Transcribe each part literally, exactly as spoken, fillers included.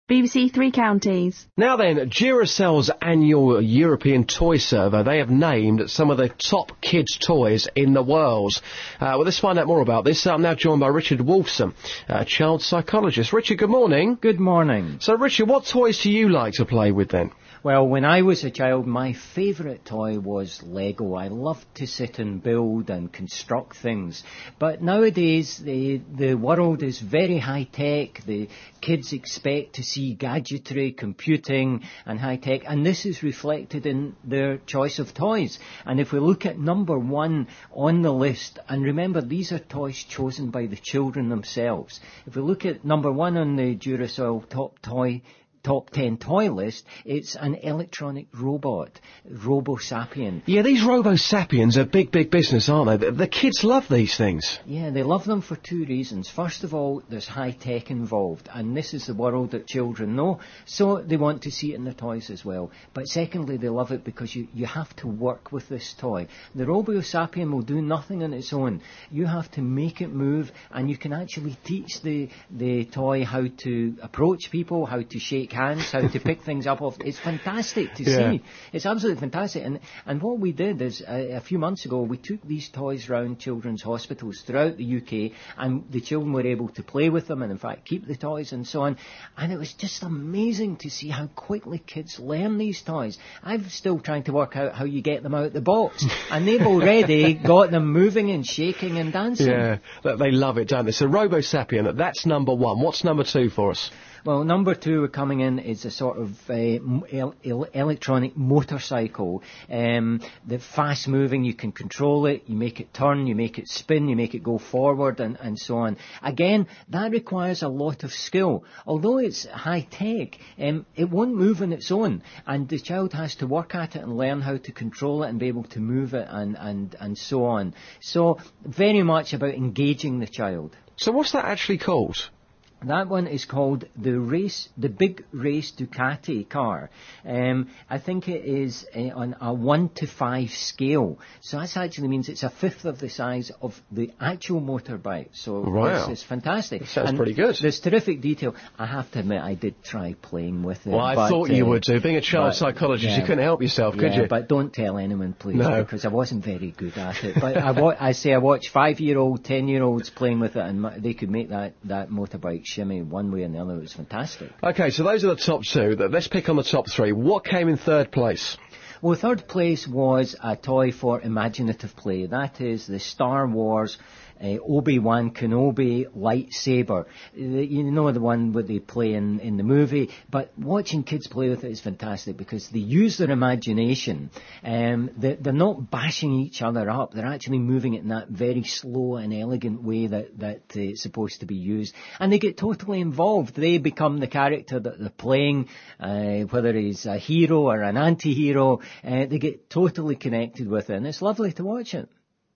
B B C Three Counties. Now then, Duracell's annual European Toy Survey, they have named some of the top kids' toys in the world. Uh, well, let's find out more about this. I'm now joined by Richard Wolfson, a child psychologist. Richard, good morning. Good morning. So, Richard, what toys do you like to play with then? Well, when I was a child, my favourite toy was Lego. I loved to sit and build and construct things. But nowadays, the, the world is very high-tech. The kids expect to see gadgetry, computing and high-tech, and this is reflected in their choice of toys. And if we look at number one on the list, and remember, these are toys chosen by the children themselves. If we look at number one on the Duracell top toy top ten toy list, it's an electronic robot, Robo-Sapien. Yeah, these Robo-Sapiens are big, big business, aren't they? The, the kids love these things. Yeah, they love them for two reasons. First of all, there's high tech involved, and this is the world that children know, so they want to see it in their toys as well. But secondly, they love it because you, you have to work with this toy. The Robo-Sapien will do nothing on its own. You have to make it move, and you can actually teach the, the toy how to approach people, how to shake hands, how to pick things up off. It's fantastic to yeah. see. It's absolutely fantastic. And and what we did is, uh, a few months ago, we took these toys around children's hospitals throughout the U K, and the children were able to play with them and, in fact, keep the toys and so on. And it was just amazing to see how quickly kids learn these toys. I'm still trying to work out how you get them out of the box. And they've already got them moving and shaking and dancing. Yeah, they love it, don't they? So Robo-Sapien, that's number one. What's number two for us? Well, number two we're coming in is a sort of uh, el- el- electronic motorcycle. Um, the fast moving, you can control it, you make it turn, you make it spin, you make it go forward and, and so on. Again, that requires a lot of skill. Although it's high tech, um, it won't move on its own, and the child has to work at it and learn how to control it and be able to move it and, and, and so on. So very much about engaging the child. So what's that actually called? That one is called the race, the Big Race Ducati car. Um, I think it is uh, on a one to five scale. So that actually means it's a fifth of the size of the actual motorbike. So wow. This is fantastic. That sounds and pretty good. There's terrific detail. I have to admit, I did try playing with it. Well, I but, thought you uh, would do. Being a child but, psychologist, yeah, you couldn't help yourself, yeah, could you? But don't tell anyone, please, no. because I wasn't very good at it. But I, wa- I say I watch five-year-old, ten-year-olds playing with it, and m- they could make that, that motorbike shimmy one way and the other. It was fantastic. Okay, so those are the top two. Let's pick on the top three. What came in third place? Well, third place was a toy for imaginative play. That is the Star Wars uh, Obi-Wan Kenobi lightsaber. The, you know the one where they play in, in the movie, but watching kids play with it is fantastic because they use their imagination. Um, they're, they're not bashing each other up. They're actually moving it in that very slow and elegant way that, that uh, it's supposed to be used. And they get totally involved. They become the character that they're playing, uh, whether he's a hero or an anti-hero. Uh, they get totally connected with it, and it's lovely to watch it.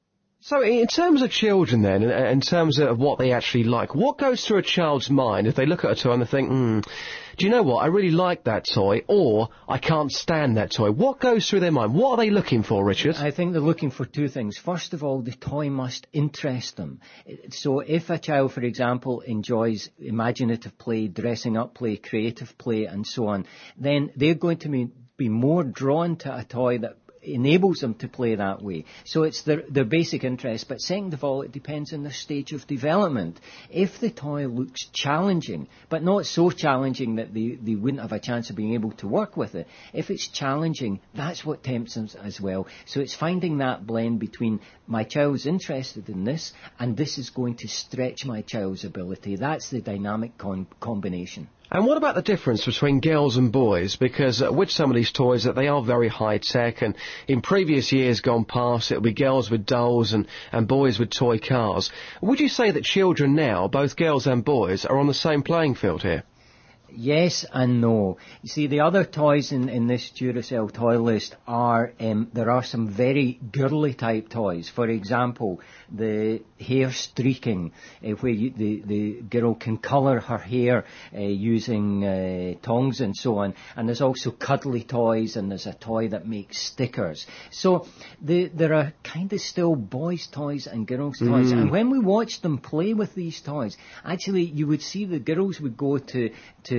So in terms of children then, in terms of what they actually like, what goes through a child's mind if they look at a toy and they think, hmm, do you know what, I really like that toy, or I can't stand that toy? What goes through their mind? What are they looking for, Richard? I think they're looking for two things. First of all, the toy must interest them. So if a child, for example, enjoys imaginative play, dressing up play, creative play, and so on, then they're going to be, be more drawn to a toy that enables them to play that way. So it's their, their basic interest, but second of all, it depends on their stage of development. If the toy looks challenging, but not so challenging that they, they wouldn't have a chance of being able to work with it, if it's challenging, that's what tempts them as well. So it's finding that blend between my child's interested in this, and this is going to stretch my child's ability. That's the dynamic con- combination. And what about the difference between girls and boys? Because uh, with some of these toys, that they are very high-tech, and in previous years gone past, it'll be girls with dolls and, and boys with toy cars. Would you say that children now, both girls and boys, are on the same playing field here? Yes and no. You see, the other toys in, in this Duracell toy list are, um, there are some very girly type toys. For example, the hair streaking, uh, where you, the, the girl can colour her hair uh, using uh, tongs and so on. And there's also cuddly toys, and there's a toy that makes stickers. So the, there are kind of still boys' toys and girls' toys. Mm. And when we watch them play with these toys, actually you would see the girls would go to, to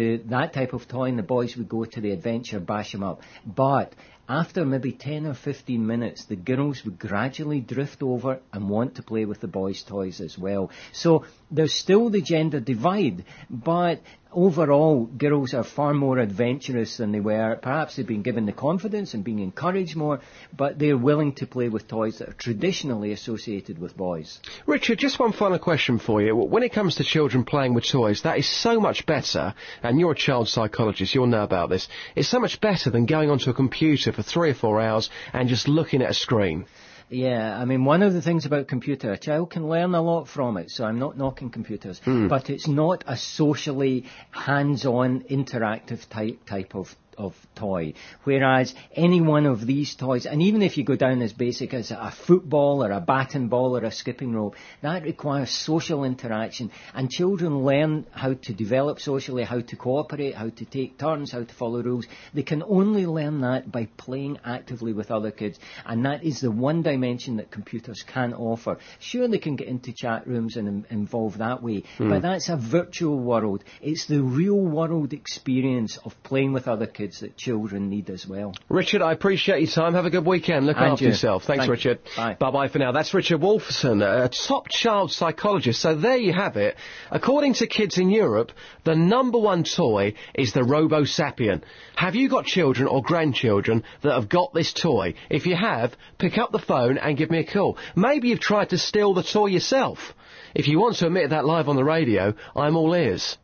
to that type of toy, and the boys would go to the adventure, bash them up. But after maybe ten or fifteen minutes, the girls would gradually drift over and want to play with the boys' toys as well. So there's still the gender divide, but overall, girls are far more adventurous than they were. Perhaps they've been given the confidence and being encouraged more, but they're willing to play with toys that are traditionally associated with boys. Richard, just one final question for you. When it comes to children playing with toys, that is so much better, and you're a child psychologist, you'll know about this, it's so much better than going onto a computer for three or four hours and just looking at a screen. Yeah, I mean, one of the things about computer, a child can learn a lot from it, so I'm not knocking computers, mm. but it's not a socially hands-on, interactive type type of of toy, whereas any one of these toys, and even if you go down as basic as a football or a bat and ball or a skipping rope, that requires social interaction, and children learn how to develop socially, how to cooperate, how to take turns, how to follow rules. They can only learn that by playing actively with other kids, and that is the one dimension that computers can offer. Sure, they can get into chat rooms and im- involve that way, mm. but that's a virtual world. It's the real world experience of playing with other kids that children need as well. Richard, I appreciate your time. Have a good weekend. Look And after you. yourself. Thanks, Thank Richard. you. Bye. Bye-bye for now. That's Richard Wolferson, a top child psychologist. So there you have it. According to kids in Europe, the number one toy is the Robo Sapien. Have you got children or grandchildren that have got this toy? If you have, pick up the phone and give me a call. Maybe you've tried to steal the toy yourself. If you want to admit that live on the radio, I'm all ears.